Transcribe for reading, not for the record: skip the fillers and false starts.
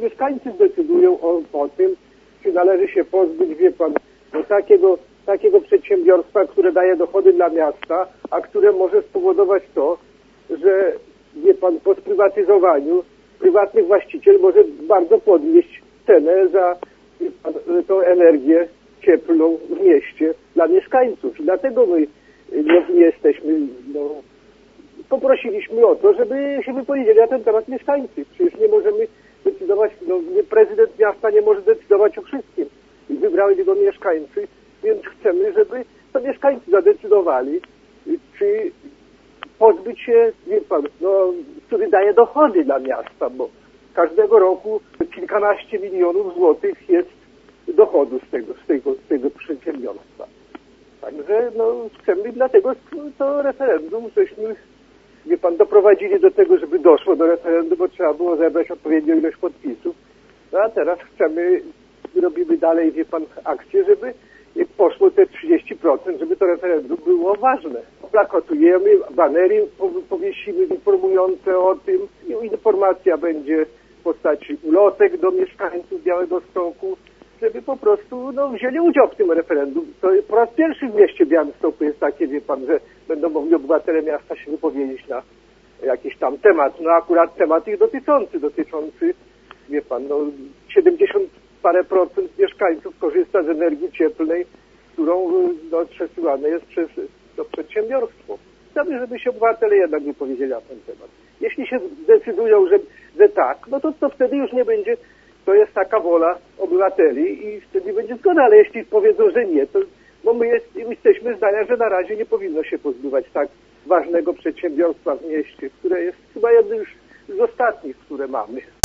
mieszkańcy zdecydują o tym, czy należy się pozbyć, wie pan, takiego przedsiębiorstwa, które daje dochody dla miasta, a które może spowodować to, że, wie pan, po sprywatyzowaniu prywatny właściciel może bardzo podnieść cenę za, wie pan, tą energię cieplną w mieście dla mieszkańców. I dlatego my nie jesteśmy, poprosiliśmy o to, żeby się wypowiedzieli na ten temat mieszkańcy. Przecież nie możemy decydować, prezydent miasta nie może decydować o wszystkim. I wybrali go mieszkańcy, więc chcemy, żeby to mieszkańcy zadecydowali, czy pozbyć się, wie pan, który daje dochody dla miasta, bo każdego roku kilkanaście milionów złotych jest dochodu z tego przedsiębiorstwa. Także chcemy, dlatego to referendum żeśmy, wie pan, doprowadzili do tego, żeby doszło do referendum, bo trzeba było zebrać odpowiednią ilość podpisów. No a teraz robimy dalej, wie pan, akcję, żeby poszło te 30%, żeby to referendum było ważne. Plakatujemy, banery powiesimy informujące o tym. Informacja będzie w postaci ulotek do mieszkańców Białegostoku, żeby po prostu wzięli udział w tym referendum. To po raz pierwszy w mieście Białymstoku jest takie, wie pan, że będą mogli obywatele miasta się wypowiedzieć na jakiś tam temat. Akurat temat ich dotyczący, wie pan, 70 parę procent mieszkańców korzysta z energii cieplnej, którą przesyłane jest przez to przedsiębiorstwo. Chcemy, żeby się obywatele jednak wypowiedzieli na ten temat. Jeśli się zdecydują, że tak, to wtedy już nie będzie, to jest taka wola obywateli i wtedy będzie zgoda, ale jeśli powiedzą, że nie, to my jesteśmy zdania, że na razie nie powinno się pozbywać tak ważnego przedsiębiorstwa w mieście, które jest chyba jednym już z ostatnich, które mamy.